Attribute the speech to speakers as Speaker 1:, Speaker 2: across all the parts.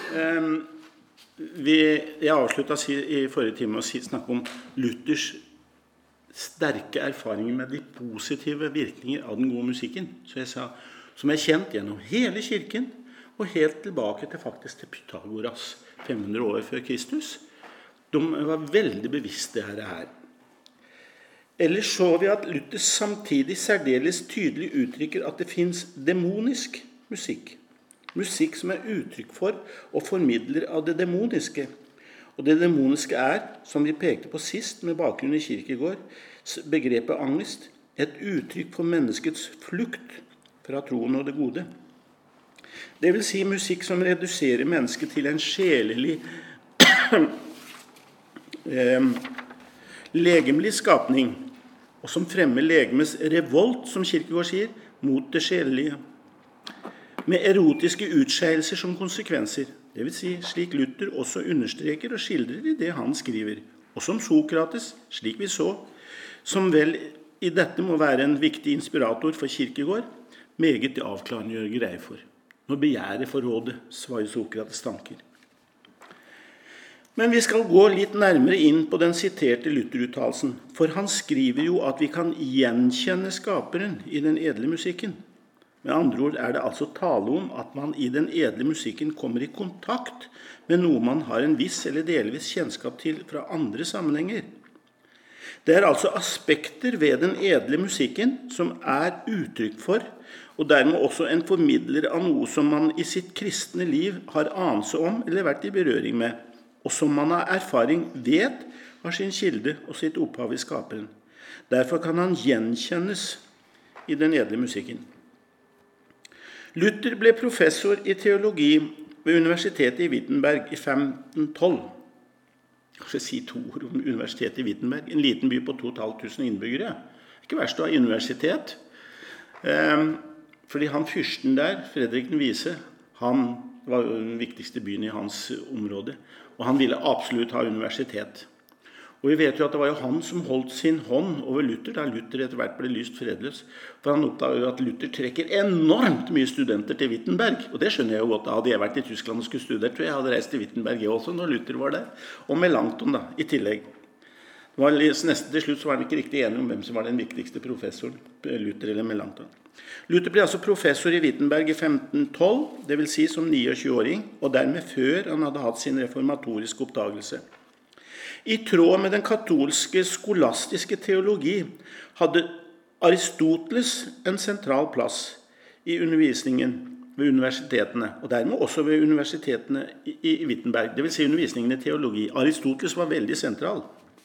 Speaker 1: Jeg avsluttet i forrige time å snakke om Luthers sterke erfaringer med de positive virkninger av den gode musikken. Så jeg sa, som kjent gjennom hele kirken, og helt tilbake til Pythagoras, 500 år før Kristus. De var veldig bevisste her. Ellers så vi at Luther samtidig særdeles tydelig uttrykker at det finnes demonisk musikk. Musikk som uttrykk for og formidler av det demoniske. Og det demoniske som vi pekte på sist med bakgrunn i Kierkegaard, begrepet angst, et uttrykk for menneskets flukt fra troen og det gode. Det vil si musikk som reduserer mennesket til en sjelelig legemlig skapning, og som fremmer legemes revolt, som Kierkegaard sier, mot det sjelelige, med erotiske utskeielser som konsekvenser. Det vil si slik Luther også understreker og skildrer i det han skriver, og som Sokrates, slik vi så, som vel i dette må være en viktig inspirator for Kierkegaard, meget avklarende gjør greie for. Når begjæret for rådet, svarer Sokrates tanker. Men vi skal gå litt nærmere inn på den siterte Luther-uttalelsen, for han skriver jo at vi kan gjenkjenne skaperen i den edle musikken. Med andre ord det altså tale om at man i den edle musikken kommer i kontakt med noe man har en viss eller delvis kjennskap til fra andre sammenhenger. Det altså aspekter ved den edle musikken som uttrykk for, og dermed også en formidler av noe som man i sitt kristne liv har anelse om eller vært i berøring med, og som man av erfaring vet har sin kilde og sitt opphav i skaperen. Derfor kan han gjenkjennes i den edle musikken. Luther ble professor i teologi ved Universitetet i Wittenberg i 1512. Kanskje si 2 ord om Universitetet i Wittenberg, en liten by på 2500 innbyggere. Ikke verst å ha universitet. Fordi han fyrsten der, Fredrik den Vise, han var den viktigste byen i hans område, og han ville absolutt ha universitet. Og vi vet jo at det var jo han som holdt sin hånd over Luther, da Luther etter hvert ble lyst fredløs. For han oppdaget jo at Luther trekker enormt mye studenter til Wittenberg. Og det skjønner jeg jo godt, da hadde jeg vært i Tyskland og skulle studere, tror jeg hadde reist til Wittenberg også når Luther var der. Og Melanchthon da, i tillegg. Det var nesten til slutt så var han ikke riktig enig om hvem som var den viktigste professoren, Luther eller Melanchthon. Luther ble altså professor i Wittenberg i 1512, det vil si som 29-åring, og dermed før han hadde hatt sin reformatoriske oppdagelse. I tråd med den katolske skolastiske teologi hadde Aristoteles en sentral plass i undervisningen ved universitetene, og dermed også ved universitetene i Wittenberg, det vil si undervisningen i teologi. Aristoteles var veldig sentral.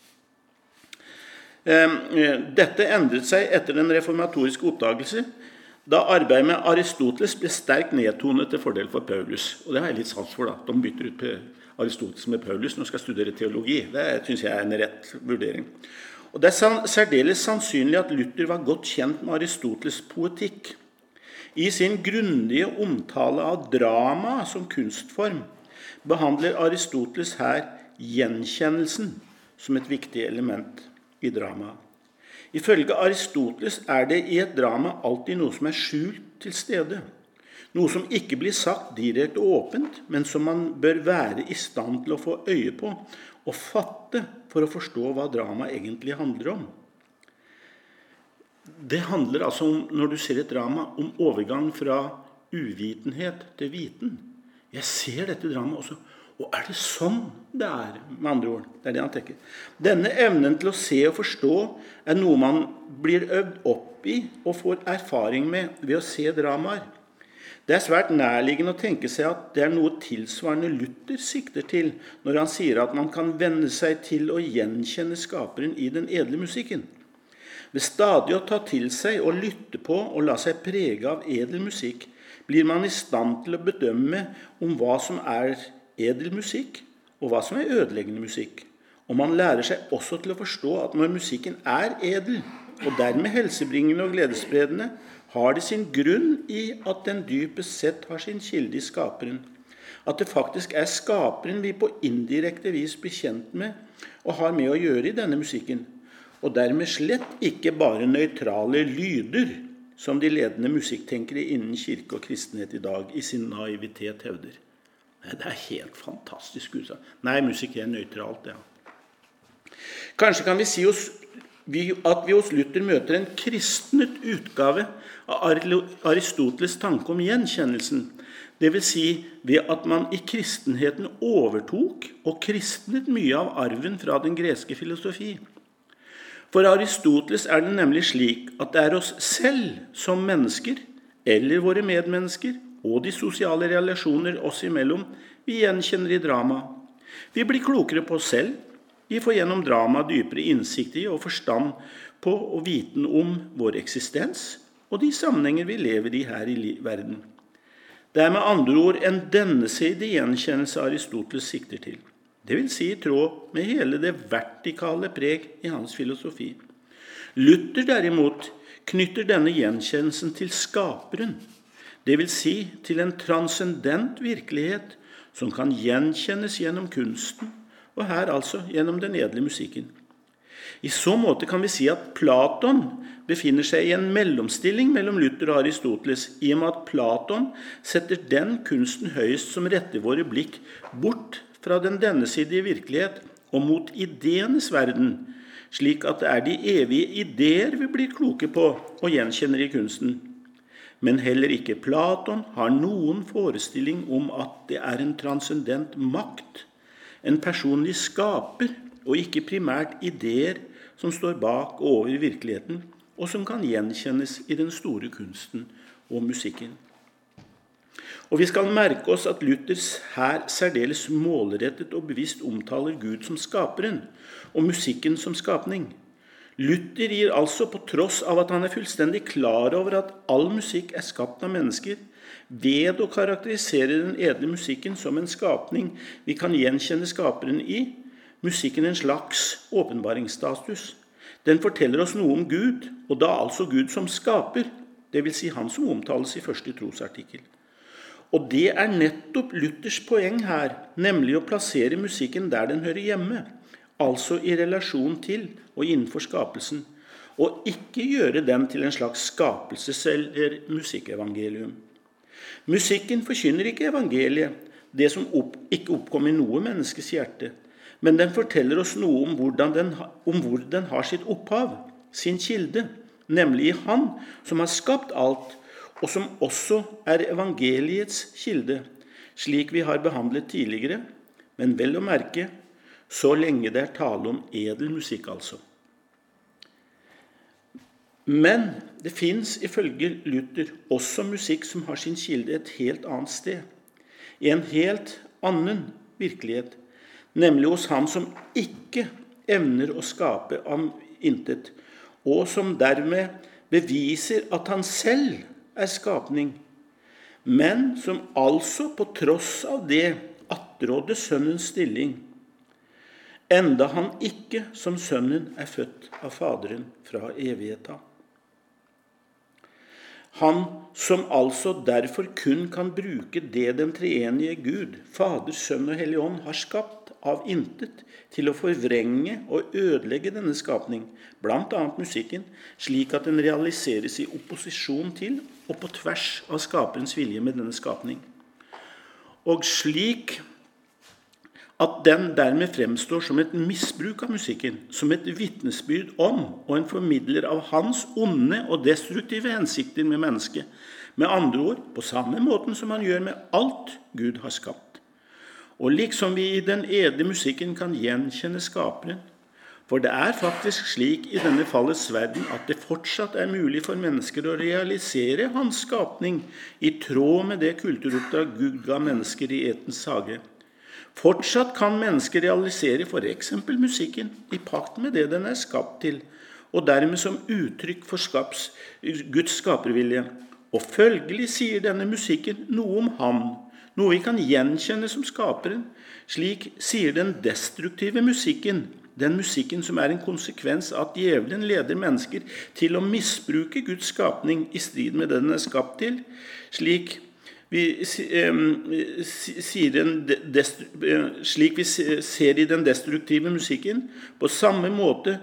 Speaker 1: Dette endret seg etter den reformatoriske oppdagelse, da arbeidet med Aristoteles ble sterkt nedtonet til fordel for Paulus. Og det har jeg litt sans for da. De bytter ut Aristoteles med Paulus når de skal studere teologi. Det synes jeg en rett vurdering. Og det særdeles sannsynlig at Luther var godt kjent med Aristoteles poetikk. I sin grundige omtale av drama som kunstform behandler Aristoteles her gjenkjennelsen som et viktig element i dramaet. Ifølge Aristoteles det i et drama alltid noe som skjult til stede. Noe som ikke blir sagt direkte åpent, men som man bør være i stand til å få øye på og fatte for å forstå hva drama egentlig handler om. Det handler altså om, når du ser et drama, om overgang fra uvitenhet til viten. Jeg ser dette dramaet også, og det sånn det med andre ord? Det det han tenker. Denne evnen til å se og forstå noe man blir øvd opp i og får erfaring med ved å se dramaer. Det svært nærliggende å tenke seg at det noe tilsvarende Luther sikter til når han sier at man kan vende seg til å gjenkjenne skaperen i den edle musikken. Ved stadig å ta til seg og lytte på og la seg prege av edel musikk, blir man i stand til å bedømme om hva som edel musikk, og hva som ødeleggende musikk. Og man lærer seg også til å forstå at når musikken edel, og dermed helsebringende og gledesspredende, har det sin grunn i at den dypest sett har sin kilde i skaperen. At det faktisk skaperen vi på indirekte vis blir kjent med, og har med å gjøre i denne musikken. Og dermed slett ikke bare nøytrale lyder, som de ledende musikktenkere innen kirke og kristenhet i dag i sin naivitet hevder. Det helt fantastisk utsagn. Nei, musikk nøytralt, ja. Kanskje kan vi si at vi hos Luther møter en kristnet utgave av Aristoteles tanke om gjenkjennelsen. Det vil si ved at man i kristenheten overtok og kristnet mye av arven fra den greske filosofi. For Aristoteles det nemlig slik at det oss selv som mennesker, eller våre medmennesker, og de sosiale relasjoner oss imellom, vi gjenkjenner i drama. Vi blir klokere på oss selv. Vi får gjennom drama dypere innsikt i og forstand på og viten om vår eksistens og de sammenhenger vi lever i her i verden. Det med andre ord en dennesidig gjenkjennelse Aristoteles sikter til. Det vil si i tråd med hele det vertikale preg i hans filosofi. Luther derimot knytter denne gjenkjennelsen til skaperen. Det vil si til en transcendent virkelighet som kan gjenkjennes gjennom kunsten, og her altså gjennom den edle musikken. I så måte kan vi si at Platon befinner seg i en mellomstilling mellom Luther og Aristoteles, i og med at Platon setter den kunsten høyest som retter våre blikk bort fra den dennesidige virkelighet og mot ideenes verden, slik at det de evige ideer vi blir kloke på og gjenkjenner i kunsten. Men heller ikke Platon har noen forestilling om at det en transcendent makt, en personlig skaper, og ikke primært ideer som står bak og over virkeligheten, og som kan gjenkjennes i den store kunsten og musikken. Og vi skal merke oss at Luthers her særdeles målrettet og bevisst omtaler Gud som skaperen, og musikken som skapning. Luther gir altså, på tross av at han fullstendig klar over at all musikk skapt av mennesker, ved å karakterisere den edle musikken som en skapning vi kan gjenkjenne skaperen i, musikken en slags åpenbaringsstatus. Den forteller oss noe om Gud, og da altså Gud som skaper, det vil si han som omtales i første trosartikkel. Og det nettopp Luthers poeng her, nemlig å plassere musikken der den hører hjemme, altså i relasjon til og innenfor skapelsen, og ikke gjøre den til en slags skapelses- eller musikkevangelium. Musikken forkynner ikke evangeliet, det som ikke oppkom i noe menneskes hjerte, men den forteller oss noe om hvor den har sitt opphav, sin kilde, nemlig i Han som har skapt alt, og som også evangeliets kilde, slik vi har behandlet tidligere, men vel å merke, så lenge det tale om edel musikk altså. Men det finnes ifølge Luther også musikk som har sin kilde et helt annet sted, i en helt annen virkelighet, nemlig hos han som ikke evner å skape av intet, og som dermed beviser at han selv skapning, men som altså på tross av det attrådde sønnens stilling, enda han ikke som sønnen født av Faderen fra evigheta. Han som altså derfor kun kan bruke det den treenige Gud, Fader, Sønn og Hellig Ånd, har skapt av intet til å forvrenge og ødelegge denne skapning, blant annet musikken, slik at den realiseres i opposisjon til og på tvers av skaperens vilje med denne skapning. Og slik at den dermed fremstår som et misbruk av musikken, som et vitnesbyrd om og en formidler av hans onde og destruktive hensikter med mennesket, med andre ord på samme måten som han gjør med alt Gud har skapt. Og liksom vi i den edle musikken kan gjenkjenne skaperen, for det faktisk slik i denne fallets verden at det fortsatt mulig for mennesker å realisere hans skapning i tråd med det kulturoppdrag Gud ga mennesker i Edens hage. Fortsatt kan mennesker realisere for eksempel musikken i pakt med det den skapt til, og dermed som uttrykk for Guds skapervilje. Og følgelig sier denne musikken noe om ham, noe vi kan gjenkjenne som skaperen. Slik sier den destruktive musikken, den musikken som en konsekvens av at djevelen leder mennesker til å misbruke Guds skapning i strid med det den skapt til, slik vi ser i den destruktive musikken, på samme måte,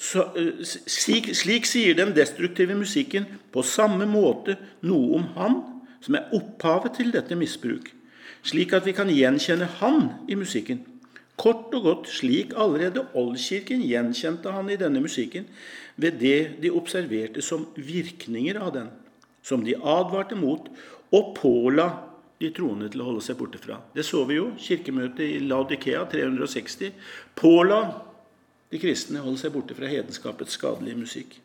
Speaker 1: slik sier den destruktive musikken på samme måte noe om han som opphavet til dette misbruk. slik at vi kan gjenkjenne han i musikken. Kort og godt slik allerede Oldkirken gjenkjente han i denne musikken ved det de observerte som virkninger av den, som de advarte mot og påla de troende til å holde seg borte fra. Det så vi jo, kirkemøtet i Laodikea 360, påla de kristne holde seg borte fra hedenskapets skadelige musikk.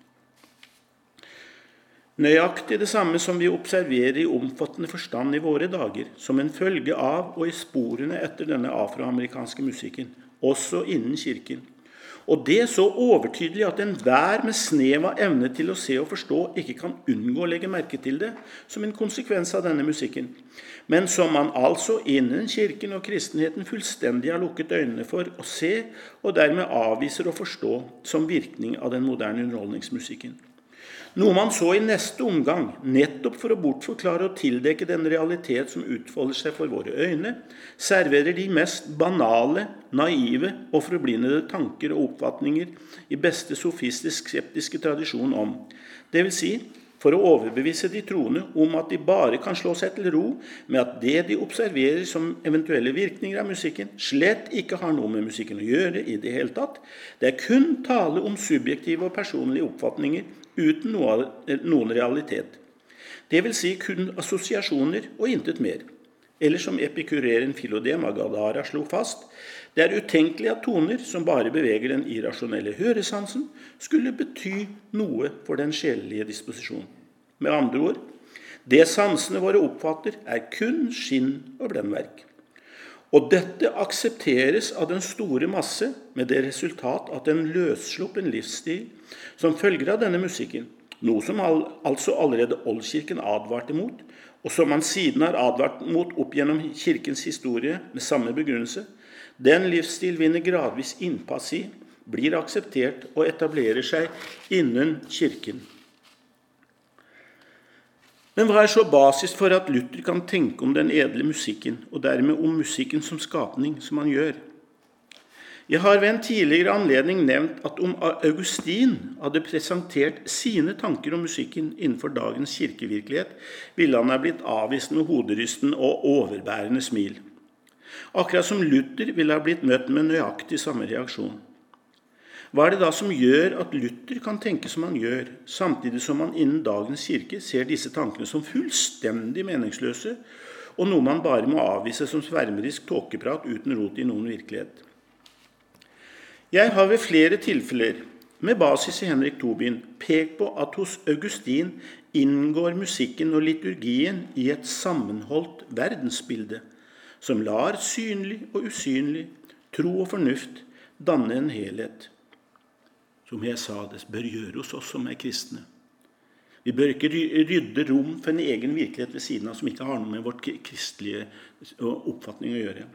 Speaker 1: Nøyaktig det samme som vi observerer i omfattende forstand i våre dager, som en følge av og i sporene etter denne afroamerikanske musikken, også innen kirken. Og det så overtydelig at enhver med snev av evne til å se og forstå ikke kan unngå å legge merke til det som en konsekvens av denne musikken, men som man altså innen kirken og kristenheten fullstendig har lukket øynene for å se, og dermed avviser å forstå som virkning av den moderne underholdningsmusikken. Noe man så i neste omgang, nettopp for å bortforklare og tildekke den realitet som utfolder seg for våre øyne, serverer de mest banale, naive og forblindede tanker og oppfatninger i beste sofistisk-skeptiske tradisjon om. Det vil si, for å overbevise de troende om at de bare kan slå seg til ro med at det de observerer som eventuelle virkninger av musikken, slett ikke har noe med musikken å gjøre i det hele tatt. Det kun tale om subjektive og personlige oppfatninger uten noen realitet. Det vil si kun assosiasjoner og intet mer. Eller som epikureren Philodem av Gadara slo fast, det utenkelig at toner som bare beveger den irrasjonelle høresansen skulle bety noe for den sjelelige disposisjon. Med andre ord, det sansene våre oppfatter kun skinn og blendverk. Og dette aksepteres av den store masse med det resultat at en løssluppen livsstil som følger av denne musikken, noe som altså allerede Oldkirken advarte mot, og som man siden har advart mot opp gjennom kirkens historie med samme begrunnelse, den livsstil vinner gradvis innpass i, blir akseptert og etablerer seg innen kirken. Men hva så basis for at Luther kan tenke om den edle musikken, og dermed om musikken som skapning som han gjør? Jeg har ved en tidligere anledning nevnt at om Augustin hadde presentert sine tanker om musikken innenfor dagens kirkevirkelighet, ville han ha blitt avvist med hoderysten og overbærende smil. Akkurat som Luther ville ha blitt møtt med nøyaktig samme reaksjon. Hva det da som gjør at Luther kan tenke som han gjør, samtidig som han innen dagens kirke ser disse tankene som fullstendig meningsløse, og noe man bare må avvise som svermerisk tåkeprat uten rot i noen virkelighet? Jeg har ved flere tilfeller, med basis i Henrik Tobin, pekt på at hos Augustin inngår musikken og liturgien i et sammenholdt verdensbilde, som lar synlig og usynlig, tro og fornuft danne en helhet. Som jeg sa, det bør gjøre hos oss som kristne. Vi bør ikke rydde rom for en egen virkelighet ved siden av som ikke har noe med vårt kristelige oppfatning å gjøre.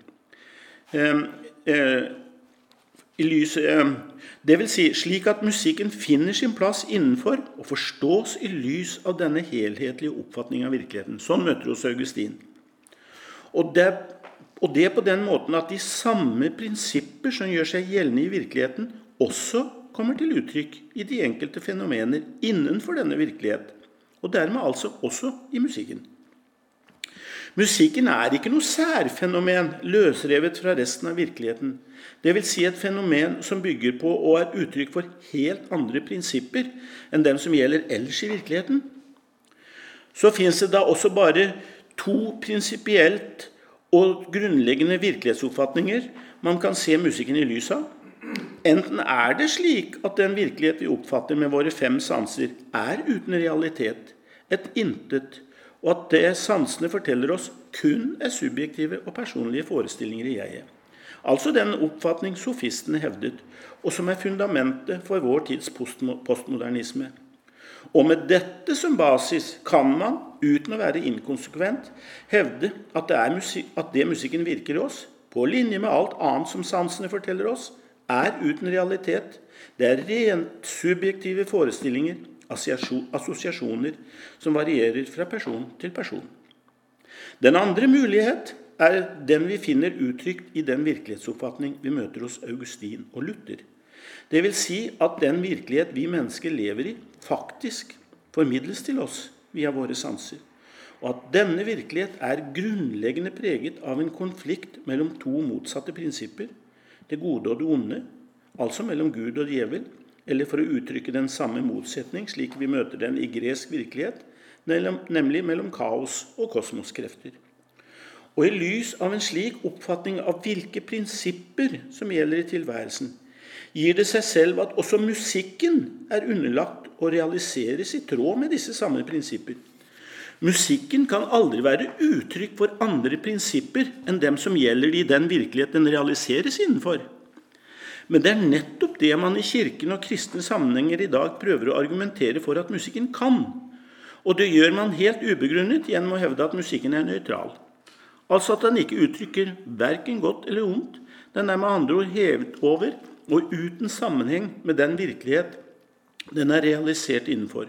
Speaker 1: Det vil si slik at musikken finner sin plass innenfor og forstås i lys av denne helhetlige oppfatning av virkeligheten. Sånn møter hos Augustin. Og det på den måten at de samme prinsipper som gjør seg gjeldende i virkeligheten, også kommer til uttrykk i de enkelte fenomener innenfor denne virkelighet, og dermed altså også i musikken. Musikken ikke noe særfenomen løsrevet fra resten av virkeligheten. Det vil si et fenomen som bygger på og uttrykk for helt andre prinsipper enn dem som gjelder ellers i virkeligheten. Så finnes det da også bare to prinsipielt og grunnleggende virkelighetsoppfatninger man kan se musikken i lys av. Enten det slik at den virkelighet vi oppfatter med våre 5 sanser uten realitet, et intet, og at det sansene forteller oss kun subjektive og personlige forestillinger i jeget. Altså den oppfatning sofistene hevdet, og som fundamentet for vår tids postmodernisme. Og med dette som basis kan man, uten å være inkonsekvent, hevde at det musikken virker i oss, på linje med alt annet som sansene forteller oss, uten realitet. Det rent subjektive forestillinger, assosiasjoner, som varierer fra person til person. Den andre mulighet den vi finner uttrykt i den virkelighetsoppfatning vi møter hos Augustin og Luther. Det vil si at den virkelighet vi mennesker lever i, faktisk formidles til oss via våre sanser. og at denne virkelighet grunnleggende preget av en konflikt mellom to motsatte prinsipper, det gode og det onde, altså mellom Gud og djevel, eller for å uttrykke den samme motsetning slik vi møter den i gresk virkelighet, nemlig mellom kaos og kosmoskrefter. Og i lys av en slik oppfatning av hvilke prinsipper som gjelder i tilværelsen, gir det seg selv at også musikken underlagt og realiseres i tråd med disse samme prinsipper. Musikken kan aldri være uttrykk for andre prinsipper enn dem som gjelder i den virkelighet den realiseres innenfor. Men det nettopp det man i kirken og kristne sammenhenger i dag prøver å argumentere for at musikken kan. Og det gjør man helt ubegrunnet gjennom å hevde at musikken nøytral. Altså at den ikke uttrykker hverken godt eller ondt. Den med andre ord hevet over og uten sammenheng med den virkelighet den realisert innenfor.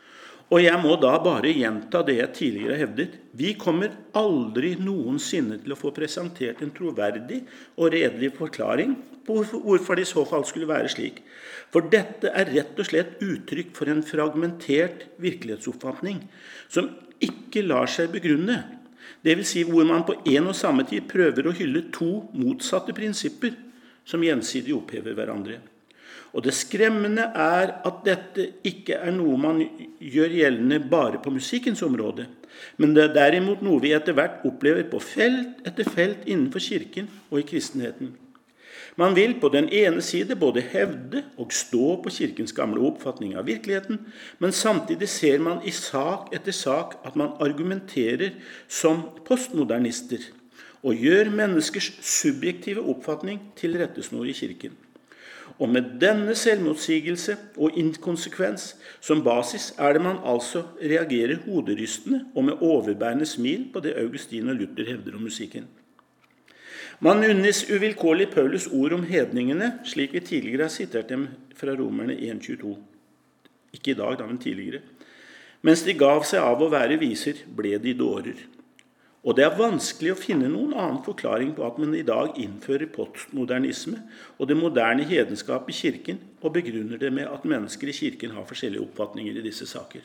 Speaker 1: Og jeg må da bare gjenta det jeg tidligere hevdet. Vi kommer aldri noensinne til å få presentert en troverdig og redelig forklaring på hvorfor det i så fall skulle være slik. For dette rett og slett uttrykk for en fragmentert virkelighetsoppfatning som ikke lar seg begrunne. Det vil si hvor man på en og samme tid prøver å hylle to motsatte prinsipper som gjensidig opphever hverandre. Og det skremmende at dette ikke noe man gjør gjeldende bare på musikkens område, men det derimot noe vi etter hvert opplever på felt etter felt innenfor kirken og i kristenheten. Man vil på den ene side både hevde og stå på kirkens gamle oppfatning av virkeligheten, men samtidig ser man i sak etter sak at man argumenterer som postmodernister og gjør menneskers subjektive oppfatning til rettesnor i kirken. Og med denne selvmotsigelse og inkonsekvens som basis det man altså reagerer hoderystende og med overbærende smil på det Augustin og Luther hevder om musikken. Man unnes uvilkårlig Paulus ord om hedningene, slik vi tidligere har sitert dem fra Romerne 1,22. Ikke i dag, da, men tidligere. Mens de gav seg av å være viser, ble de dårer. Og det vanskelig å finne noen annen forklaring på at man i dag innfører postmodernisme og det moderne hedenskap i kirken, og begrunner det med at mennesker i kirken har forskjellige oppfatninger i disse saker.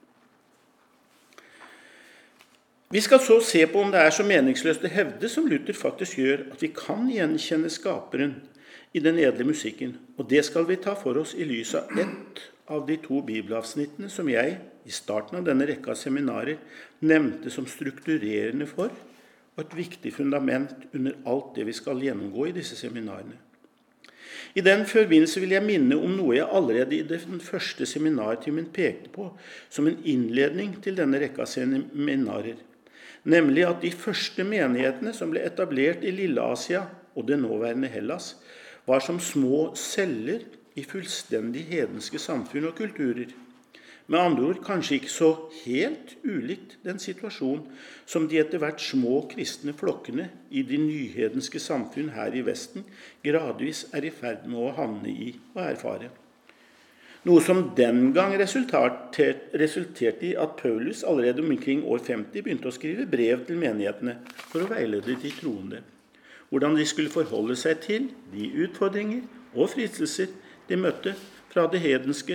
Speaker 1: Vi skal så se på om det så meningsløst å hevde som Luther faktisk gjør, at vi kan gjenkjenne skaperen i den edle musikken, og det skal vi ta for oss i lys av ett av de to bibelavsnittene som jeg i starten av denne rekka av seminarer nevnte som strukturerende for og et viktig fundament under alt det vi skal gjennomgå i disse seminarene. I den forbindelse vil jeg minne om noe jeg allerede i den første seminartimen pekte på som en innledning til denne rekka av seminarer, nemlig at de første menighetene som ble etablert i Lille-Asia og det nåværende Hellas, var som små celler i fullstendig hedenske samfunn og kulturer. Med andre ord kanskje ikke så helt ulikt den situasjon som de etter hvert små kristne flokkene i de nyhedenske samfunn her i Vesten gradvis i ferd med å havne i og erfare. Noe som den gang resulterte i at Paulus allerede omkring år 50 begynte å skrive brev til menighetene for å veilede de troende. Hvordan de skulle forholde seg til de utfordringer og fristelser de møtte fra det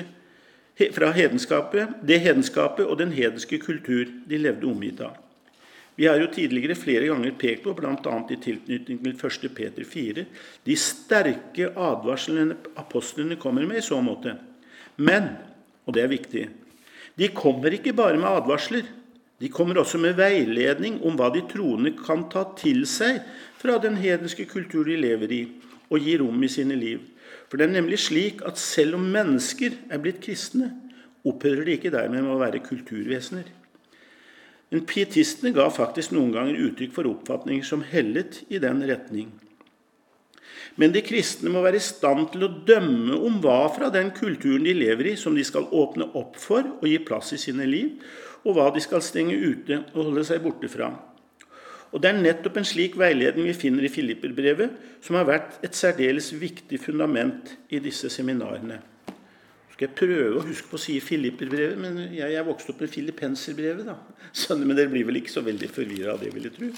Speaker 1: hedenskapet og den hedenske kultur de levde omgitt av. Vi har jo tidligere flere ganger pekt på, blant annet i tilknytning til 1. Peter 4, de sterke advarslene apostlene kommer med i så måte. Men, og det viktig, de kommer ikke bare med advarsler, de kommer også med veiledning om hva de troende kan ta til seg fra den hedenske kultur de lever i, og gi rom i sine liv. For det nemlig slik at selv om mennesker blitt kristne, opphører de ikke dermed med å være kulturvesener. Men pietistene ga faktisk noen ganger uttrykk for oppfatninger som hellet i den retning. Men de kristne må være i stand til å dømme om hva fra den kulturen de lever i, som de skal åpne opp for og gi plass i sine liv, og hva de skal stenge ute og holde seg borte fra. Og det nettopp en slik veiledning vi finner i Filipperbrevet, som har vært et særdeles viktig fundament i disse seminarene. Skal jeg prøve å huske på å si Filipperbrevet, men jeg vokste opp med Filippenserbrevet, da. Men dere blir vel ikke så veldig forvirret av det, vil jeg tro.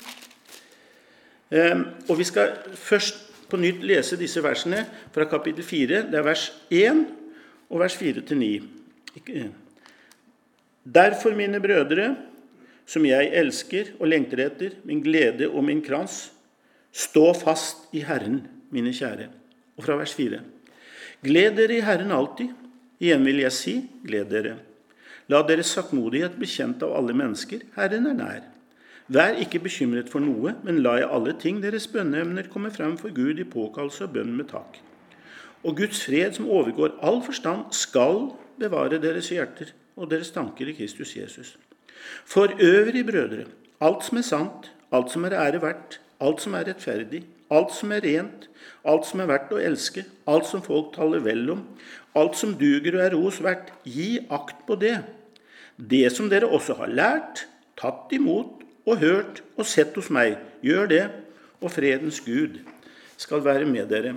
Speaker 1: Og vi skal først på nytt lese disse versene fra kapittel 4. Det vers 1 og vers 4-9. Derfor, mine brødre, som jeg elsker og lengter etter, min glede og min krans. Stå fast i Herren, mine kjære. Og fra vers 4. Gled dere i Herren alltid. Igjen vil jeg si, gled dere. La deres saktmodighet bli kjent av alle mennesker. Herren nær. Vær ikke bekymret for noe, men la i alle ting deres bønneemner komme frem for Gud i påkallelse og bønn med takk. Og Guds fred, som overgår all forstand, skal bevare deres hjerter og deres tanker i Kristus Jesus. For øvrig, brødre, alt som sant, alt som ære verdt, alt som rettferdig, alt som rent, alt som verdt å elske, alt som folk taler vel om, alt som duger og ros verdt, gi akt på det. Det som dere også har lært, tatt imot og hørt og sett hos meg, gjør det, og fredens Gud skal være med dere.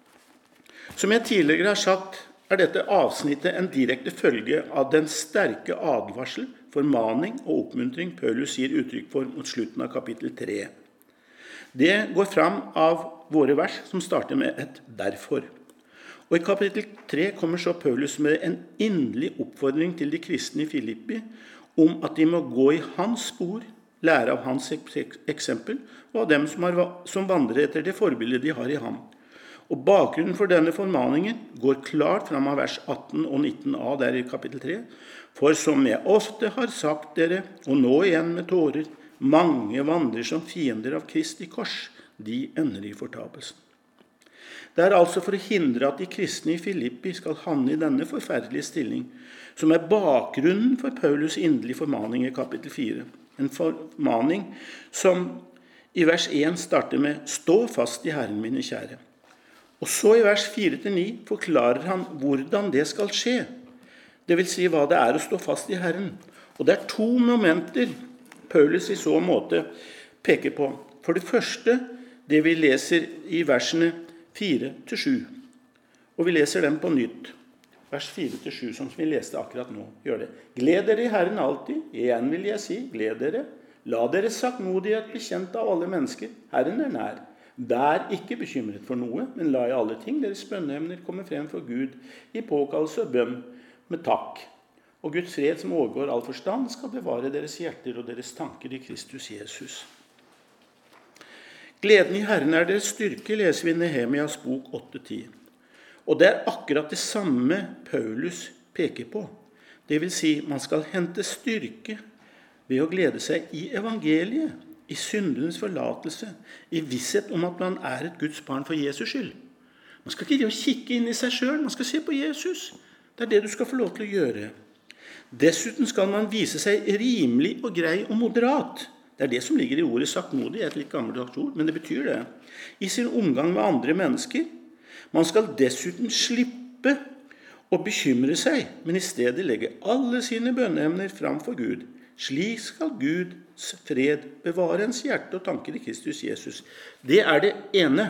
Speaker 1: Som jeg tidligere har sagt, dette avsnittet en direkte følge av den sterke advarsel, formaning og oppmuntring Paulus gir uttrykk for mot slutten av kapittel 3. Det går fram av våre vers som starter med et derfor. Og i kapittel 3 kommer så Paulus med en inderlig oppfordring til de kristne i Filippi om at de må gå i hans spor, lære av hans eksempel, og av dem som vandrer etter det forbildet de har i ham. Og bakgrunnen for denne formaningen går klart fram av vers 18 og 19a der i kapittel 3. For som jeg ofte har sagt dere, og nå igjen med tårer, mange vandrer som fiender av Kristi kors, de ender i fortapelsen. Det altså for å hindre at de kristne i Filippi skal havne i denne forferdelige stilling, som bakgrunnen for Paulus inderlige formaning i kapittel 4. En formaning som i vers 1 starter med «Stå fast i Herren, mine kjære». Og så i vers 4-9 forklarer han hvordan det skal skje. Det vil si hva det å stå fast i Herren. Og det 2 momenter Paulus i så måte peker på. For det første, det vi leser i versene 4-7. Og vi leser dem på nytt. Vers 4-7, som vi leste akkurat nå. Gjør det. Gled dere i Herren alltid. Igjen vil jeg si, gled dere. La deres saktmodighet bli kjent av alle mennesker. Herren nær. Vær ikke bekymret for noe, men la i alle ting deres bønneemner komme frem for Gud i påkallelse og bønn med takk. Og Guds fred, som overgår all forstand, skal bevare deres hjerter og deres tanker i Kristus Jesus. Gleden i Herren deres styrke, leser vi i Nehemias bok 8-10. Og det akkurat det samme Paulus peker på. Det vil si, man skal hente styrke ved å glede seg i evangeliet, i syndenes forlatelse, i visshet om at man et Guds barn for Jesus skyld. Man skal ikke kikke inn i seg selv, man skal se på Jesus. Det det du skal få lov til å gjøre. Dessuten skal man vise seg rimelig og grei og moderat. Det det som ligger i ordet saktmodig, et litt gammeldags ord, men det betyr det. I sin omgang med andre mennesker. Man skal dessuten slippe å bekymre seg, men i stedet legge alle sine bønneemner fram for Gud. Slik skal Guds fred bevare ens hjerte og tanker i Kristus Jesus. Det det ene.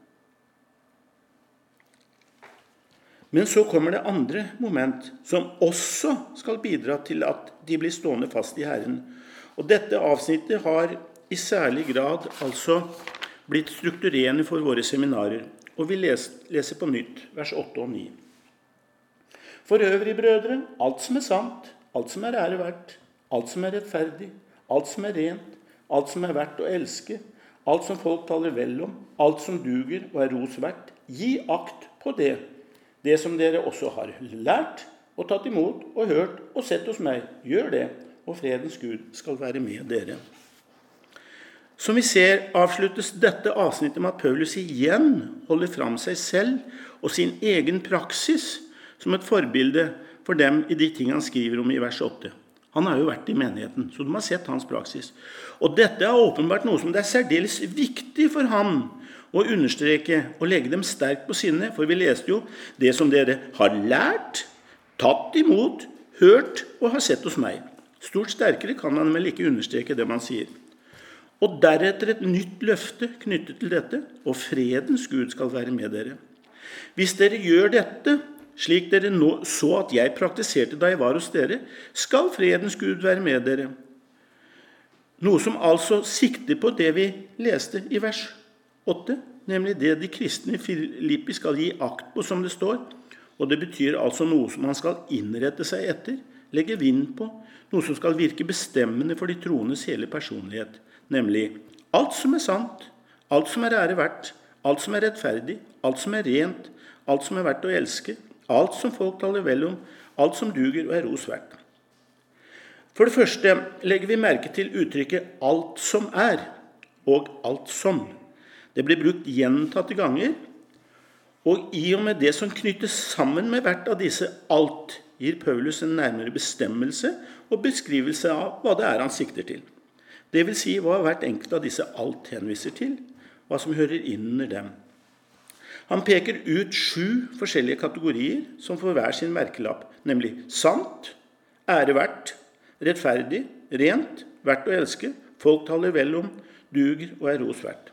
Speaker 1: Men så kommer det andre moment, som også skal bidra til at de blir stående fast i Herren. Og dette avsnittet har i særlig grad altså blitt strukturerende for våre seminarer. Og vi leser på nytt, vers 8 og 9. For øvrig, brødre, alt som sant, alt som ære verdt, alt som rettferdig, alt som rent, alt som verdt å elske, alt som folk taler vel om, alt som duger og ros verdt, gi akt på det. Det som dere også har lært og tatt imot og hørt og sett hos meg, gjør det, og fredens Gud skal være med dere. Som vi ser, avsluttes dette avsnittet med at Paulus igjen holder fram seg selv og sin egen praksis som et forbilde for dem i de ting han skriver om i vers 8. Han har jo vært i menigheten, så de har sett hans praksis. Og dette åpenbart noe som det særdeles viktig for ham å understreke og legge dem sterkt på sinne, for vi leste jo det som dere har lært, tatt imot, hørt og har sett hos meg. Stort sterkere kan man vel ikke understreke det man sier. Og deretter et nytt løfte knyttet til dette, og fredens Gud skal være med dere. Hvis dere gjør dette, slik dere nå så at jeg praktiserte da jeg var hos dere, skal fredens Gud være med dere. Noe som altså sikter på det vi leste i vers 8, nemlig det de kristne i Filippi skal gi akt på, som det står. Og det betyr altså noe som man skal innrette seg etter, legge vind på noe som skal virke bestemmende for de troendes hele personlighet, nemlig alt som sant, alt som ære verdt, alt som rettferdig, alt som rent, alt som verdt å elske, alt som folk taler vel om, alt som duger og ros verdt. For det første legger vi merke til uttrykket «alt som og «alt som». Det blir brukt gjentatte ganger, og i og med det som knyttes sammen med hvert av disse «alt», gir Paulus en nærmere bestemmelse og beskrivelse av hva det han sikter til. Det vil si hva hvert enkelt av disse «alt» henviser til, hva som hører inn under dem. Han peker ut 7 forskjellige kategorier som får hver sin merkelapp, nemlig sant, æreverdt, rettferdig, rent, verdt å elske, folk taler vel om, duger og ros verdt.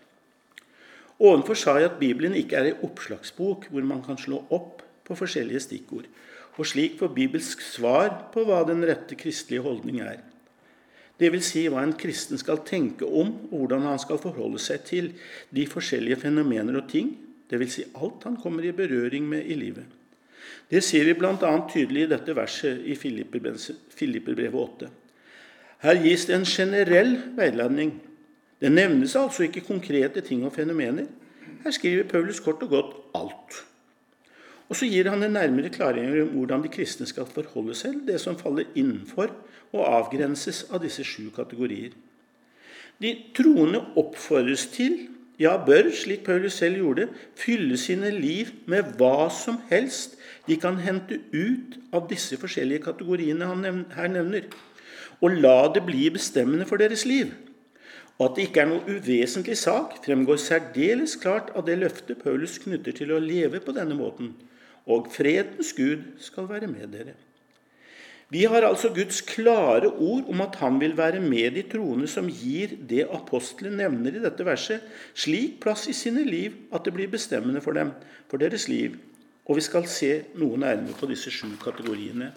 Speaker 1: Ovenfor sa jeg at Bibelen ikke en oppslagsbok hvor man kan slå opp på forskjellige stikkord, og slik få bibelsk svar på hva den rette kristelige holdning Det vil si hva en kristen skal tenke om, og hvordan han skal forholde seg til de forskjellige fenomener og ting, det vil si alt han kommer i berøring med i livet. Det ser vi blant annet tydelig i dette verset i Filipperbrevet 8. Her gis det en generell veiledning. Det nevnes altså ikke konkrete ting og fenomener. Her skriver Paulus kort og godt alt. Og så gir han en nærmere klargjøring om hvordan de kristne skal forholde seg til det som faller innenfor og avgrenses av disse 7 kategorier. De troende oppfordres til, ja bør, slik Paulus selv gjorde, fylle sine liv med hva som helst de kan hente ut av disse forskjellige kategoriene han her nevner, og la det bli bestemmende for deres liv. Og at det ikke noe uvesentlig sak, fremgår særdeles klart av det løftet Paulus knytter til å leve på denne måten, og fredens Gud skal være med dere. Vi har altså Guds klare ord om at han vil være med de troende som gir det apostelen nevner i dette verset, slik plass i sine liv at det blir bestemmende for dem, for deres liv. Og vi skal se noe nærmere på disse 7 kategoriene.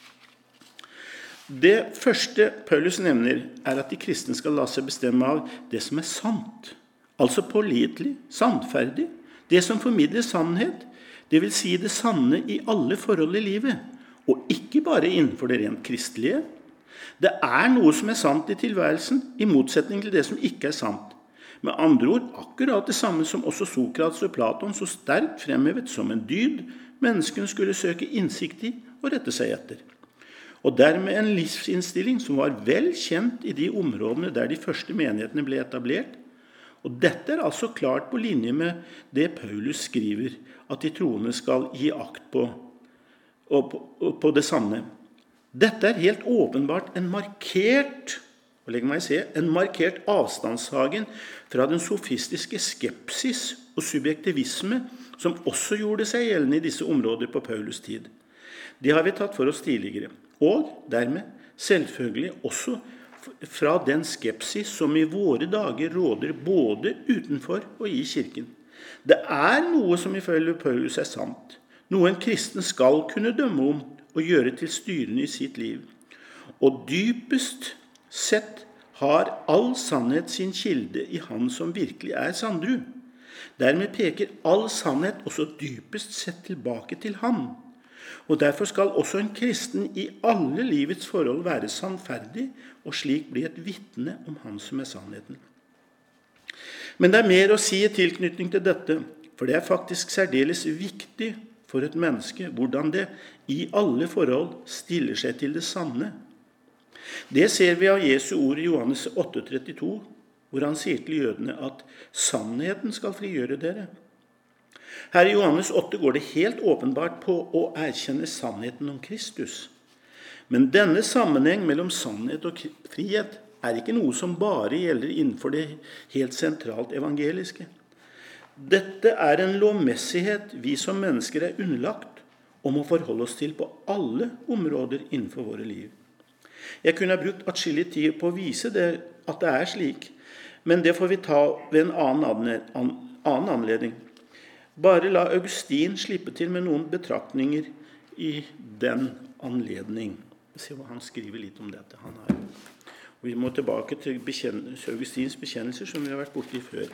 Speaker 1: Det første Paulus nevner at de kristne skal la seg bestemme av det som sant, altså pålitelig, sannferdig, det som formidler sannhet, det vil si det sanne i alle forhold i livet, og ikke bare innenfor det rent kristelige. Det noe som sant i tilværelsen, i motsetning til det som ikke sant. Med andre ord, akkurat det samme som også Sokrates og Platon så sterkt fremhevet som en dyd, menneskene skulle søke innsikt i og rette seg etter. Og dermed en livsinnstilling som var vel kjent i de områdene der de første menighetene ble etablert. Og dette altså klart på linje med det Paulus skriver, at de troende skal gi akt på, og på det sanne. Dette helt åpenbart en markert, og legg meg se, en markert avstandshagen fra den sofistiske skepsis og subjektivisme som også gjorde seg gjeldende i disse områder på Paulus tid. Det har vi tatt for oss tidligere, og dermed selvfølgelig også fra den skepsis som i våre dager råder både utenfor og i kirken. Det noe som ifølge Paulus sant, noe en kristen skal kunne dømme om og gjøre til styrende i sitt liv. Og dypest sett har all sannhet sin kilde i han som virkelig sannru. Dermed peker all sannhet også dypest sett tilbake til ham. Og derfor skal også en kristen i alle livets forhold være sannferdig, og slik bli et vitne om han som sannheten. Men det mer å si i tilknytning til dette, for det faktisk særdeles viktig for et menneske hvordan det i alle forhold stiller seg til det sanne. Det ser vi av Jesu ord i Johannes 8,32, hvor han sier til jødene at sannheten skal frigjøre dere. Her i Johannes 8 går det helt åpenbart på å erkjenne sannheten om Kristus. Men denne sammenheng mellom sannhet og frihet ikke noe som bare gjelder innenfor det helt sentralt evangeliske. Dette en lovmessighet vi som mennesker underlagt og må forholde oss til på alle områder innenfor våre liv. Jeg kunne ha brukt atskillig tid på å vise det, at det slik, men det får vi ta ved en annen anledning. Bare la Augustin slippe til med noen betraktninger i den anledning. Se hva han skriver litt om dette han har. Og vi må tilbake til Augustins bekjennelser som vi har vært borte i før.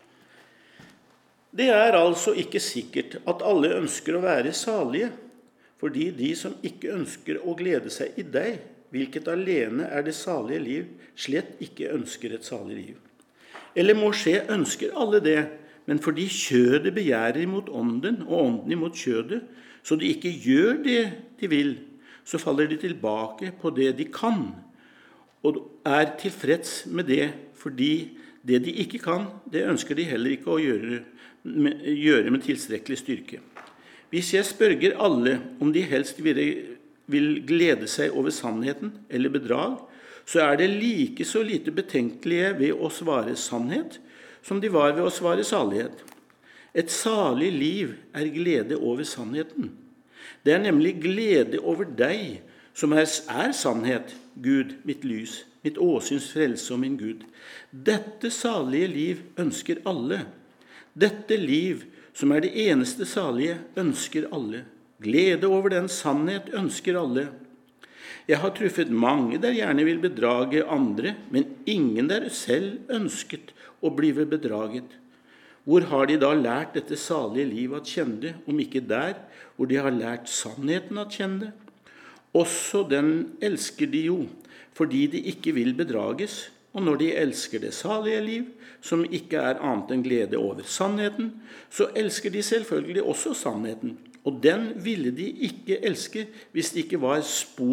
Speaker 1: Det altså ikke sikkert at alle ønsker å være salige, fordi de som ikke ønsker å glede seg i deg, hvilket alene er det salige liv, slett ikke ønsker et salig liv. Eller Moshe ønsker alle det, men fordi kjødet begjærer imot ånden, og ånden imot kjødet, så de ikke gjør det de vil, så faller de tilbake på det de kan, og er tilfreds med det, fordi det de ikke kan, det ønsker de heller ikke å gjøre med tilstrekkelig styrke. Hvis jeg spørger alle om de helst vil glede seg over sannheten eller bedrag, så er det like så lite betenkelige ved å svare sannhet, som de var ved å svare salighet. Et salig liv er glede over sannheten. Det er nemlig glede over deg, som er sannhet, Gud, mitt lys, mitt åsyns frelse og min Gud. Dette salige liv ønsker alle. Dette liv, som er det eneste salige, ønsker alle. Glede over den sannhet ønsker alle. Jeg har truffet mange der gjerne vil bedrage andre, men ingen der selv ønsket å bli bedraget. Hvor har de da lært dette salige liv at kjenne, om ikke der, hvor de har lært sannheten at kjenne? Også den elsker de jo, fordi de ikke vil bedrages, og når de elsker det salige liv, som ikke er annet enn glede over sannheten, så elsker de selvfølgelig også sannheten. Og den ville de ikke elske hvis det ikke var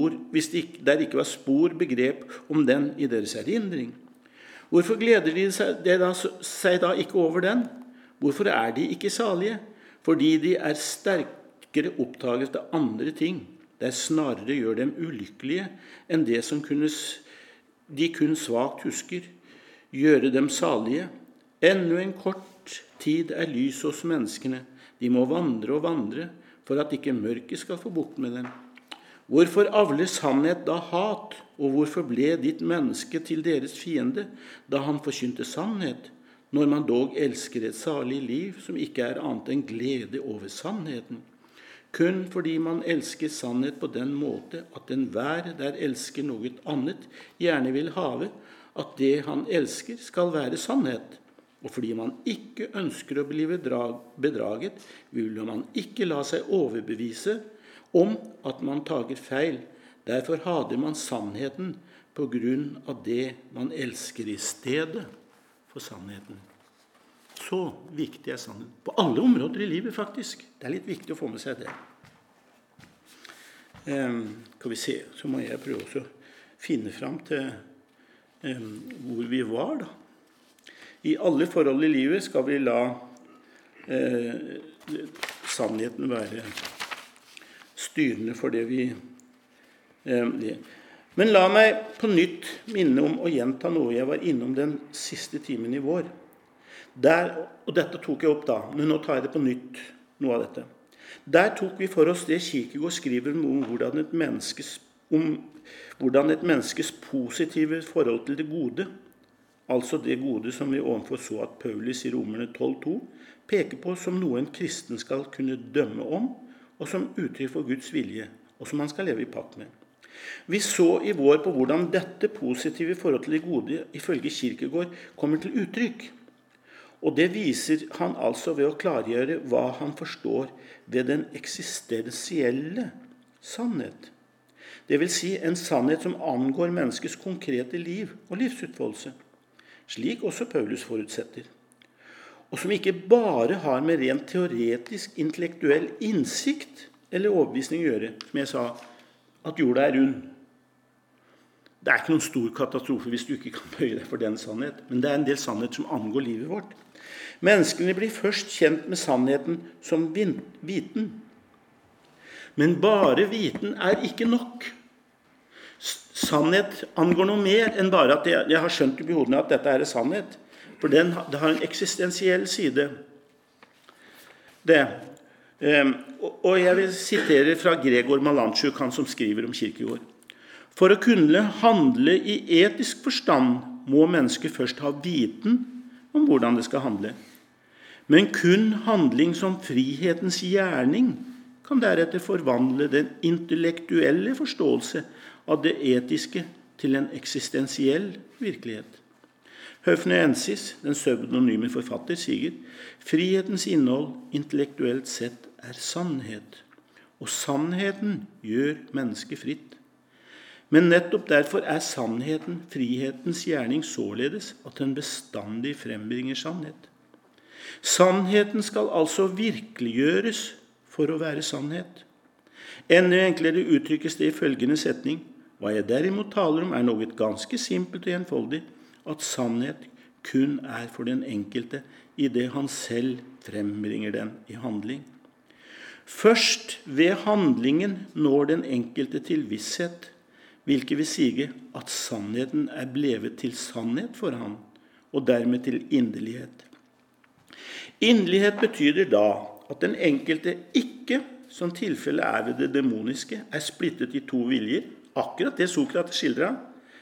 Speaker 1: spor begrep om den i deres erindring. Hvorfor gleder de seg da ikke over den? Hvorfor er de ikke salige? Fordi de er sterkere opptaget av andre ting, der snarere gjør dem ulykkelige enn det som de kun svagt husker, gjøre dem salige. Ennå en kort tid er lys hos menneskene. De må vandre og vandre, for at ikke mørket skal få bukt med dem. Hvorfor avler sannhet da hat, og hvorfor ble ditt menneske til deres fiende, da han forkynte sannhet, når man dog elsker et salig liv, som ikke er annet enn glede over sannheten? Kun fordi man elsker sannhet på den måte at enhver der elsker noe annet gjerne vil have at det han elsker skal være sannhet. Og fordi man ikke ønsker å bli bedraget, vil man ikke la seg overbevise om at man tager feil. Derfor hader man sannheten på grunn av det man elsker i stedet for sannheten. Så viktig er sannheten. På alle områder i livet, faktisk. Det er litt viktig å få med seg det. Skal vi se, så må jeg prøve å finne frem til hvor vi var da. I alle forhold i livet skal vi la sannheten være styrende for det vi Men la meg på nytt minne om å gjenta noe jeg var innom den siste timen i vår. Og dette tok jeg opp da, men nå tar jeg det på nytt, noe av dette. Der tok vi for oss det Kierkegaard skriver om hvordan et menneskes positive forhold til det gode, altså det gode som vi ovenfor så at Paulus i Romerne 12,2 peker på som noe en kristen skal kunne dømme om, og som uttrykk for Guds vilje, og som han skal leve i pakt med. Vi så i vår på hvordan dette positive forhold til det gode ifølge Kierkegaard kommer til uttrykk. Og det viser han altså ved å klargjøre hva han forstår ved den eksistensielle sannhet. Det vil si en sannhet som angår menneskets konkrete liv og livsutfoldelse, slik også Paulus forutsetter. Og som ikke bare har med rent teoretisk, intellektuell innsikt eller overbevisning å gjøre, som jeg sa, at jorda er rund. Det er ikke noen stor katastrofe hvis du ikke kan bøye deg for den sannhet, men det er en del sannhet som angår livet vårt. Menneskene blir først kjent med sannheten som viten. Men bare viten er ikke nok. Sannhet angår noe mer enn bare at jeg har skjønt i hodet at dette er sannhet. For det har en eksistensiell side. Og jeg vil sitere fra Gregor Malanchuk, han som skriver om Kierkegaard. For å kunne handle i etisk forstand må mennesket først ha viten om hvordan det skal handle. Men kun handling som frihetens gjerning kan deretter forvandle den intellektuelle forståelse av det etiske til en eksistensiell virkelighet. Høfner-Ensis, den pseudonyme forfatter, sier frihetens innhold intellektuelt sett er sannhet, og sannheten gjør mennesket fritt. Men nettopp derfor sannheten frihetens gjerning således at den bestandig frembringer sannhet. Sannheten skal altså virkeliggjøres for å være sannhet. Enda enklere uttrykkes det i følgende setning: hva jeg derimot taler om noe ganske simpelt og enfoldig, at sannhet kun for den enkelte i det han selv frembringer den i handling. Først ved handlingen når den enkelte til visshet, hvilket vil sige at sannheten blevet til sannhet for ham, og dermed til inderlighet. Inderlighet betyder da at den enkelte ikke, som tilfellet ved det demoniske, splittet i to viljer, akkurat det Sokrates skildret.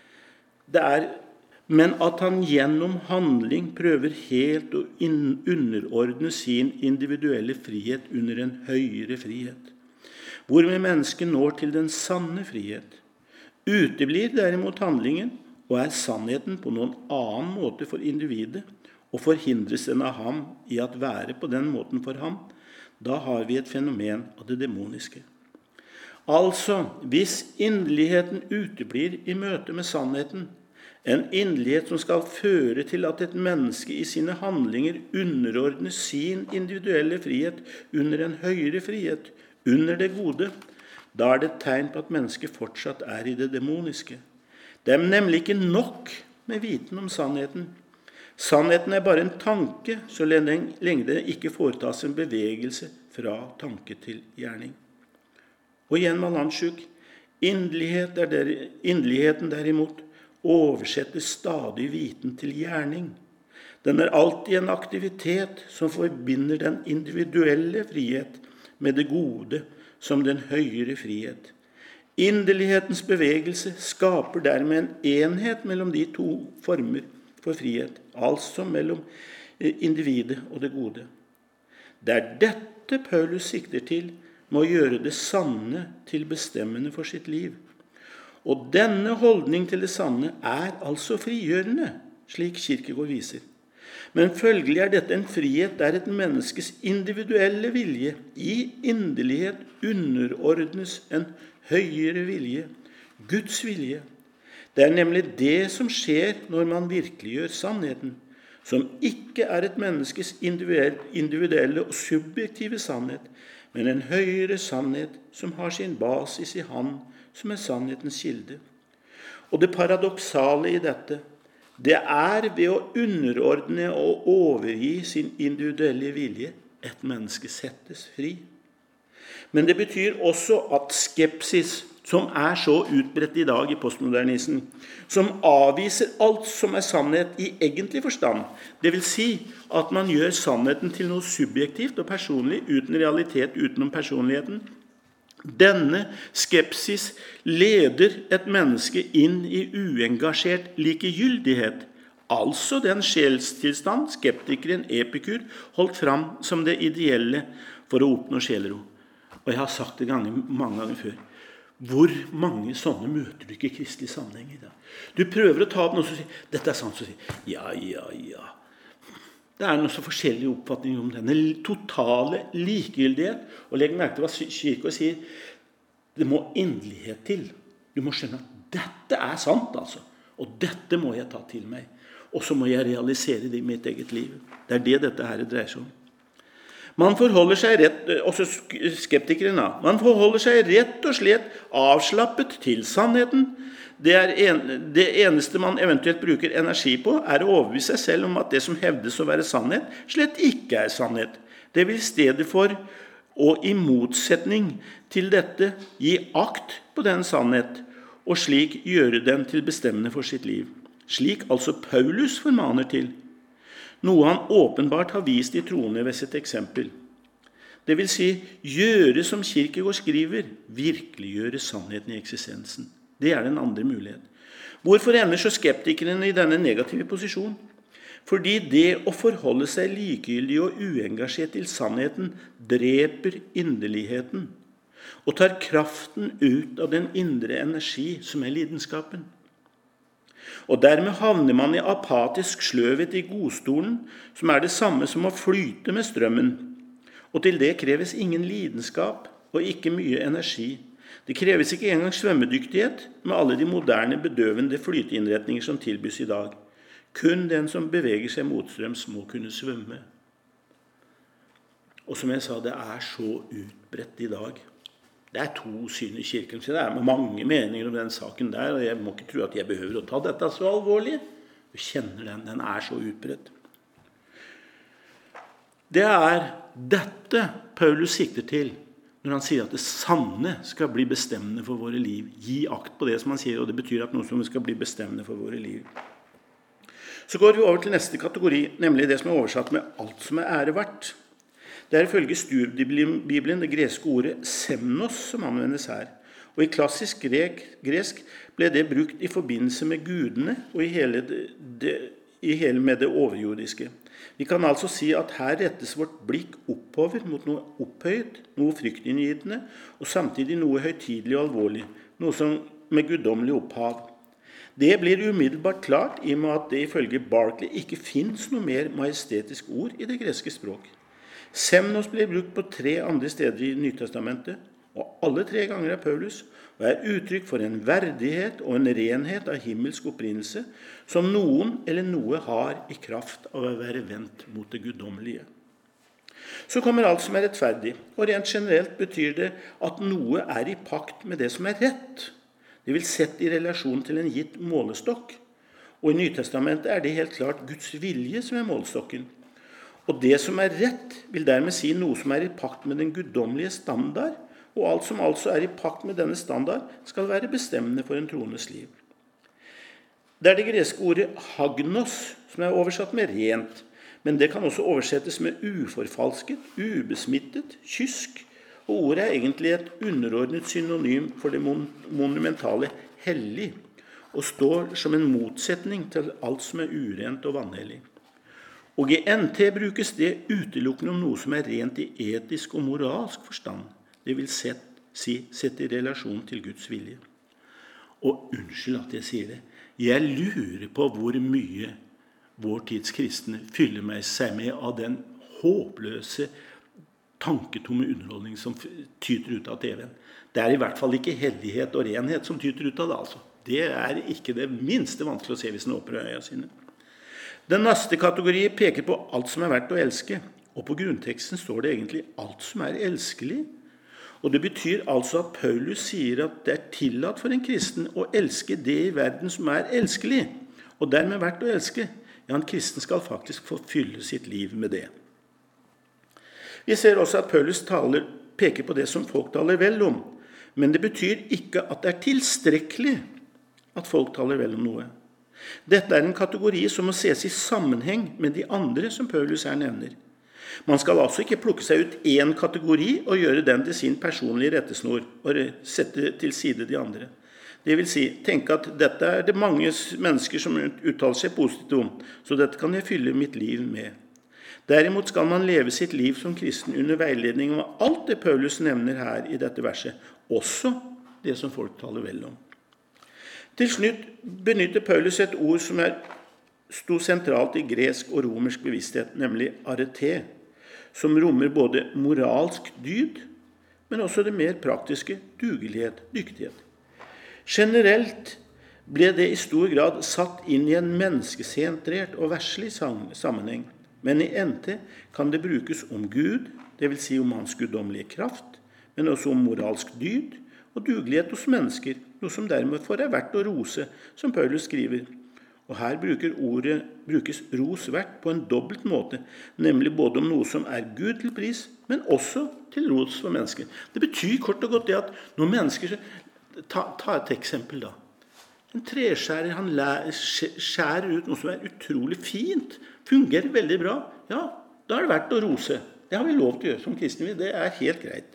Speaker 1: Men at han gjennom handling prøver helt å underordne sin individuelle frihet under en høyere frihet, hvormed mennesket når til den sanne frihet. Uteblir derimot handlingen, og sannheten på noen annen måte for individet, og forhindres den av ham i at være på den måten for ham, da har vi et fenomen av det demoniske. Altså, hvis inderligheten uteblir i møte med sannheten, en inderlighet som skal føre til at et menneske i sine handlinger underordner sin individuelle frihet under en høyere frihet, under det gode, da det et tegn på at mennesket fortsatt i det demoniske. Det nemlig ikke nok med viten om sannheten. Sannheten bare en tanke, så lenge det ikke foretas en bevegelse fra tanke til gjerning. Og igjen Malanchuk, inderligheten derimot oversetter stadig viten til gjerning. Den alltid en aktivitet som forbinder den individuelle frihet med det gode som den høyere frihet. Inderlighetens bevegelse skaper dermed en enhet mellom de to former for frihet, altså mellom individet og det gode. Det dette Paulus sikter til med å gjøre det sanne til bestemmende for sitt liv. Og denne holdning til det sanne altså frigjørende, slik Kierkegaard viser. Men følgelig dette en frihet der et menneskes individuelle vilje i inderlighet underordnes en høyere vilje, Guds vilje. Det nemlig det som skjer når man virkeliggjør sannheten, som ikke et menneskes individuelle og subjektive sannhet, men en høyere sannhet som har sin basis i Han, som sannhetens kilde. Og det paradoksale i dette, det ved å underordne og overgi sin individuelle vilje et menneske settes fri. Men det betyr også at skepsis, som så utbredt i dag i postmodernismen, som avviser alt som sannhet i egentlig forstand, det vil si at man gjør sannheten til noe subjektivt og personlig uten realitet utenom personligheten. Denne skepsis leder et menneske inn i uengasjert likegyldighet, altså den sjelstilstand skeptikeren Epikur holdt fram som det ideelle for å oppnå sjelero. Og jeg har sagt det mange ganger før. Hvor mange sånne møter du ikke i kristelig sammenheng i dag? Du prøver å ta opp noe som sier, dette sant, så sier, ja. Det noe så forskjellige oppfatninger om denne totale likegyldighet. Og legg merke til hva Kierkegaard sier. Det må inderlighet til. Du må skjønne at dette sant, altså. Og dette må jeg ta til meg. Og så må jeg realisere det i mitt eget liv. Det det dette her dreier seg om. Man forholder seg også skeptikeren da, man forholder seg rett og slett avslappet til sannheten. Det eneste man eventuelt bruker energi på å overbevise seg selv om at det som hevdes å være sannhet, slett ikke sannhet. Det vil stedet for, og i motsetning til dette, gi akt på den sannhet, og slik gjøre den til bestemmende for sitt liv. Slik altså Paulus formaner til, noe han åpenbart har vist i troende ved sitt eksempel. Det vil si, gjøre som Kierkegaard skriver, virkeliggjøre sannheten i eksistensen. Det den andre mulighet. Hvorfor ender så skeptikerne i denne negative posisjon? Fordi det å forholde seg likegyldig og uengasjert til sannheten dreper inderligheten og tar kraften ut av den indre energi som lidenskapen. Og dermed havner man i apatisk sløvhet i godstolen, som det samme som å flyte med strømmen. Og til det kreves ingen lidenskap, og ikke mye energi. Det kreves ikke engang svømmedyktighet med alle de moderne bedøvende flyteinnretninger som tilbys i dag. Kun den som beveger seg motstrøms må kunne svømme. Og som jeg sa, det er så utbredt i dag. Det er to syn i kirken, så det er mange meninger om den saken der, og jeg må ikke tro at jeg behøver å ta dette så alvorlig. Du kjenner den er så utbredt. Det er dette Paulus sikter til når han sier at det sanne skal bli bestemmende for våre liv. Gi akt på det som han sier, og det betyr at noe som skal bli bestemmende for våre liv. Så går vi over til neste kategori, nemlig det som er oversatt med alt som er ære verdt. Det er ifølge Studiebibelen det greske ordet semnos som anvendes her. Og i klassisk gresk ble det brukt i forbindelse med gudene og i hele med det overjordiske. Vi kan altså si at her rettes vårt blikk oppover mot noe opphøyt, noe fryktinngytende, og samtidig noe høytidelig og alvorlig, noe som med guddommelig opphav. Det blir umiddelbart klart i og med at det ifølge Barclay ikke finnes noe mer majestetisk ord i det greske språk. Semnos blir brukt på 3 andre steder i Nytestamentet, og alle 3 ganger av Paulus, og er uttrykk for en verdighet og en renhet av himmelsk opprinnelse, som noen eller noe har i kraft av å være vendt mot det guddommelige. Så kommer alt som er rettferdig, og rent generelt betyr det at noe er i pakt med det som er rett. Det vil sett i relasjon til en gitt målestokk, og i Nytestamentet er det helt klart Guds vilje som er målestokken. Og det som er rett vil dermed si noe som er i pakt med den guddommelige standard, og alt som altså er i pakt med denne standard skal være bestemmende for en troendes liv. Det er det greske ordet hagnos som er oversatt med rent, men det kan også oversettes med uforfalsket, ubesmittet, kysk, og ordet er egentlig et underordnet synonym for det monumentale hellig, og står som en motsetning til alt som er urent og vanhellig. Og i NT brukes det utelukkende om noe som er rent i etisk og moralsk forstand, det vil si sett i relasjon til Guds vilje. Og unnskyld at jeg sier det, jeg lurer på hvor mye vår tids kristne fyller seg med av den håpløse, tanketomme underholdning som tyter ut av TV-en. Det er i hvert fall ikke hellighet og renhet som tyter ut av det, altså. Det er ikke det minste vanskelig å se hvis en åpner øynene sine. Den neste kategori peker på alt som er verdt å elske, og på grunnteksten står det egentlig alt som er elskelig. Og det betyr altså at Paulus sier at det er tillatt for en kristen å elske det i verden som er elskelig, og dermed verdt å elske. Ja, en kristen skal faktisk få fylle sitt liv med det. Vi ser også at Paulus peker på det som folk taler vel om, men det betyr ikke at det er tilstrekkelig at folk taler vel om noe. Dette er en kategori som må ses i sammenheng med de andre som Paulus her nevner. Man skal altså ikke plukke seg ut en kategori og gjøre den til sin personlige rettesnor og sette til side de andre. Det vil si, tenke at dette er det mange mennesker som uttaler seg positivt om, så dette kan jeg fylle mitt liv med. Derimot skal man leve sitt liv som kristen under veiledning av alt det Paulus nevner her i dette verset, også det som folk taler vel om. Til slutt benytter Paulus et ord som sto sentralt i gresk og romersk bevissthet, nemlig arete, som rommer både moralsk dyd, men også det mer praktiske dugelighet, dyktighet. Generelt ble det i stor grad satt inn i en menneskesentrert og verslig sammenheng, men i NT kan det brukes om Gud, det vil si om hans guddommelige kraft, men også om moralsk dyd og dugelighet hos mennesker, noe som dermed er verdt å rose, som Paulus skriver. Og her brukes ros verdt på en dobbelt måte, nemlig både om noe som er Gud til pris, men også til ros for mennesker. Det betyr kort og godt det at når mennesker, ta et eksempel da, en treskjærer, han skjærer ut noe som er utrolig fint, fungerer veldig bra, ja, da er det verdt å rose. Det har vi lov til å gjøre som kristne, det er helt greit.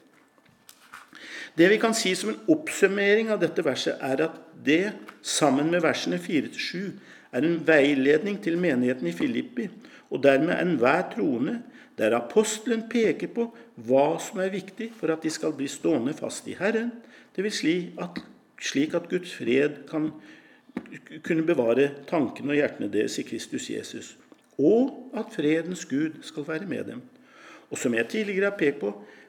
Speaker 1: Det vi kan si som en oppsummering av dette verset er at det, sammen med versene 4-7, er en veiledning til menigheten i Filippi, og dermed enhver troende, der apostelen peker på hva som er viktig for at de skal bli stående fast i Herren, det vil slik at Guds fred kan kunne bevare tankene og hjertene deres i Kristus Jesus, og at fredens Gud skal være med dem. Og som jeg tidligere har pekt på,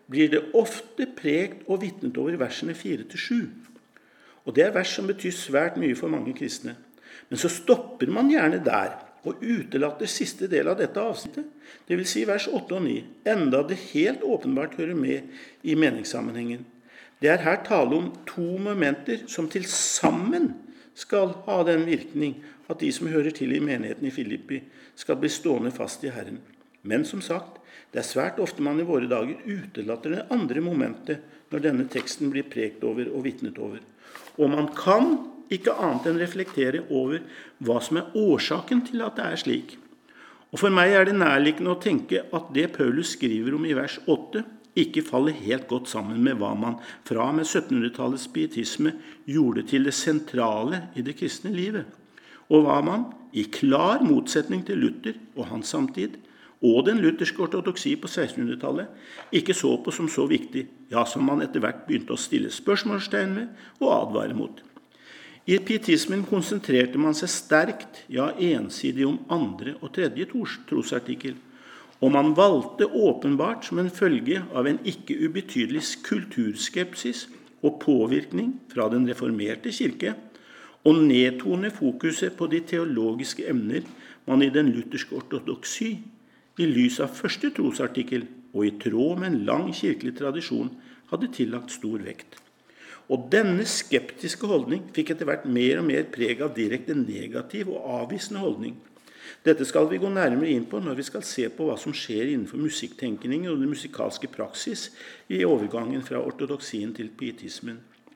Speaker 1: blir det ofte pregt og vitnet over versene 4-7. Og det vers som betyr svært mye for mange kristne. Men så stopper man gjerne der, og utelater siste del av dette avsnittet, det vil si vers 8 og 9, enda det helt åpenbart hører med i meningssammenhengen. Det her tale om to momenter som til sammen skal ha den virkning at de som hører til i menigheten i Filippi skal bli stående fast i Herren. Men som sagt, det svært ofte man i våre dager utelater det andre momentet når denne teksten blir prekt over og vitnet over. Og man kan ikke annet enn reflektere over hva som årsaken til at det slik. Og for meg det nærliggende å tenke at det Paulus skriver om i vers 8 ikke faller helt godt sammen med hva man fra med 1700-tallets pietisme gjorde til det sentrale i det kristne livet, og hva man, i klar motsetning til Luther og hans samtid, og den lutherske ortodoksi på 1600-tallet, ikke så på som så viktig, ja, som man etter hvert begynte å stille spørsmålstegn ved og advare mot. I pietismen konsentrerte man seg sterkt, ja ensidig om andre og tredje trosartikkel, og man valgte åpenbart som en følge av en ikke ubetydelig kulturskepsis og påvirkning fra den reformerte kirke, og nedtone fokuset på de teologiske emner man i den lutherske ortodoksi i lys av første trosartikkel og i tråd med en lang kirkelig tradisjon hadde tillagt stor vekt. Og denne skeptiske holdning fikk etter hvert mer og mer preg av direkte negativ og avvisende holdning. Dette skal vi gå nærmere inn på når vi skal se på hva som skjer innenfor musikktenkningen og den musikalske praksis i overgangen fra ortodoksien til pietismen.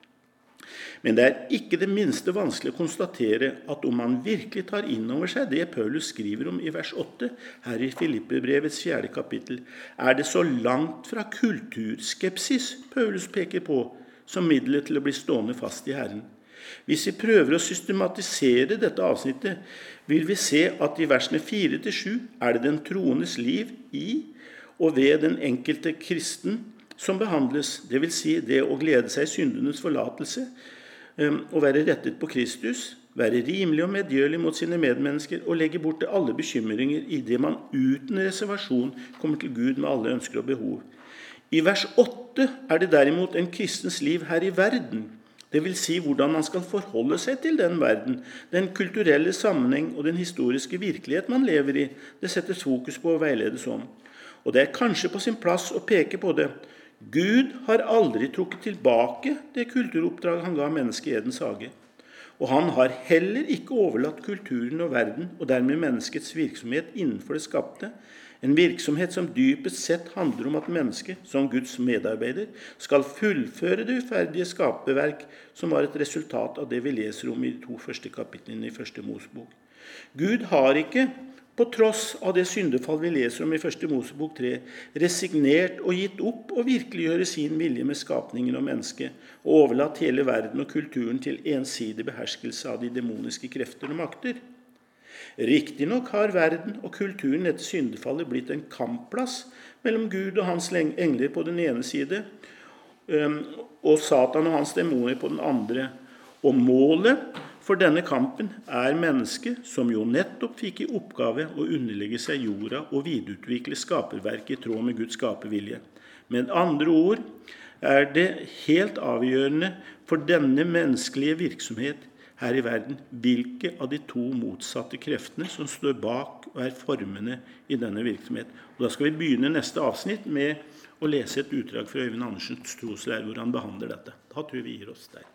Speaker 1: Men det ikke det minste vanskelig å konstatere at om man virkelig tar inn over seg det Paulus skriver om i vers 8, her i Filipperbrevets 4. kapittel, det så langt fra kulturskepsis Paulus peker på som middel til å bli stående fast i Herren. Hvis vi prøver å systematisere dette avsnittet, vil vi se at i versene 4-7 det den troendes liv i og ved den enkelte kristen som behandles, det vil si det å glede seg i syndenes forlatelse, å være rettet på Kristus, være rimelig og medgjørlig mot sine medmennesker og legge bort alle bekymringer i det man uten reservasjon kommer til Gud med alle ønsker og behov. I vers 8 det derimot en kristens liv her i verden, det vil si hvordan man skal forholde seg til den verden, den kulturelle sammenheng og den historiske virkelighet man lever i, det settes fokus på og veiledes om. Og det kanskje på sin plass å peke på det. Gud har aldri trukket tilbake det kulturoppdrag han ga mennesket i Edens hage. Og han har heller ikke overlatt kulturen og verden, og dermed menneskets virksomhet innenfor det skapte, en virksomhet som dypest sett handler om at mennesket, som Guds medarbeider, skal fullføre det uferdige skaperverk som var et resultat av det vi leser om i de 2 første kapitlene i første Mosebok. Gud har ikke, på tross av det syndefall vi leser om i første Mosebok 3, resignert og gitt opp og virkeliggjøre sin vilje med skapningen og mennesket, og overlatt hele verden og kulturen til ensidig beherskelse av de demoniske krefter og makter. Riktig nok har verden og kulturen etter syndefallet blitt en kampplass mellom Gud og hans engler på den ene side, og Satan og hans demoner på den andre. Og målet for denne kampen mennesket som jo nettopp fikk i oppgave å underlegge seg jorda og videreutvikle skaperverket i tråd med Guds skapervilje. Med andre ord det helt avgjørende for denne menneskelige virksomhet her i verden, hvilke av de 2 motsatte kreftene som står bak og formene i denne virksomhet. Og da skal vi begynne neste avsnitt med å lese et utdrag fra Øyvind Andersens troslære hvor han behandler dette. Da tror vi gir oss der.